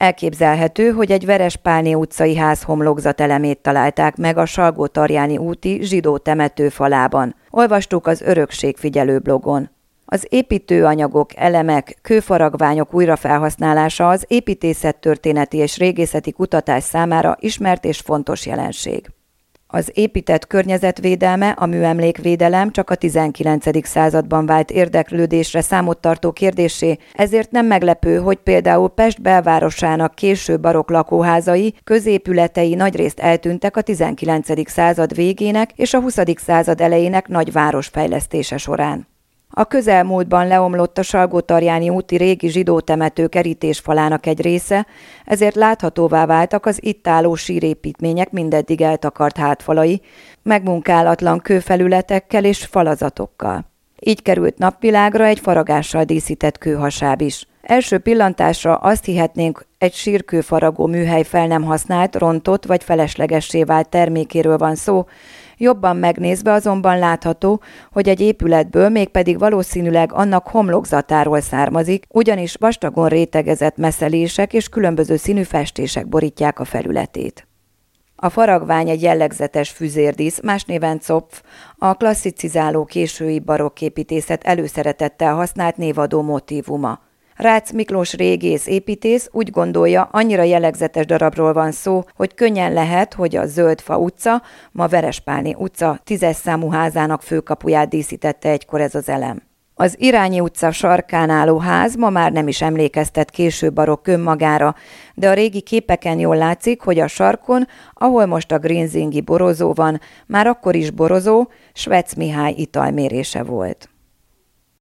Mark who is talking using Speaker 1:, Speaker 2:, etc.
Speaker 1: Elképzelhető, hogy egy Verespálné utcai ház homlokzatelemét találták meg a Salgótarjáni úti zsidó temető falában. Olvastuk az Örökségfigyelő blogon. Az építőanyagok, elemek, kőfaragványok újrafelhasználása az építészettörténeti és régészeti kutatás számára ismert és fontos jelenség. Az épített környezetvédelme, a műemlékvédelem csak a 19. században vált érdeklődésre számot tartó kérdéssé, ezért nem meglepő, hogy például Pest belvárosának késő barokk lakóházai, középületei nagyrészt eltűntek a 19. század végének és a 20. század elejének nagy városfejlesztése során. A közelmúltban leomlott a Salgótarjáni úti régi zsidó temető kerítésfalának egy része, ezért láthatóvá váltak az itt álló sírépítmények mindeddig eltakart hátfalai, megmunkálatlan kőfelületekkel és falazatokkal. Így került napvilágra egy faragással díszített kőhasáb is. Első pillantásra azt hihetnénk, egy sírkőfaragó műhely fel nem használt, rontott vagy feleslegessé vált termékéről van szó, jobban megnézve azonban látható, hogy egy épületből, mégpedig valószínűleg annak homlokzatáról származik, ugyanis vastagon rétegezett messzelések és különböző színű festések borítják a felületét. A faragvány egy jellegzetes füzérdísz, más néven zopf, a klasszicizáló késői barokképítészet előszeretettel használt névadó motívuma. Rácz Miklós régész építész úgy gondolja, annyira jellegzetes darabról van szó, hogy könnyen lehet, hogy a Zöldfa utca, ma Verespálné utca 10-es számú házának főkapuját díszítette egykor ez az elem. Az Irányi utca sarkán álló ház ma már nem is emlékeztet késő barokk önmagára, de a régi képeken jól látszik, hogy a sarkon, ahol most a Grinzingi borozó van, már akkor is borozó, Svec Mihály italmérése volt.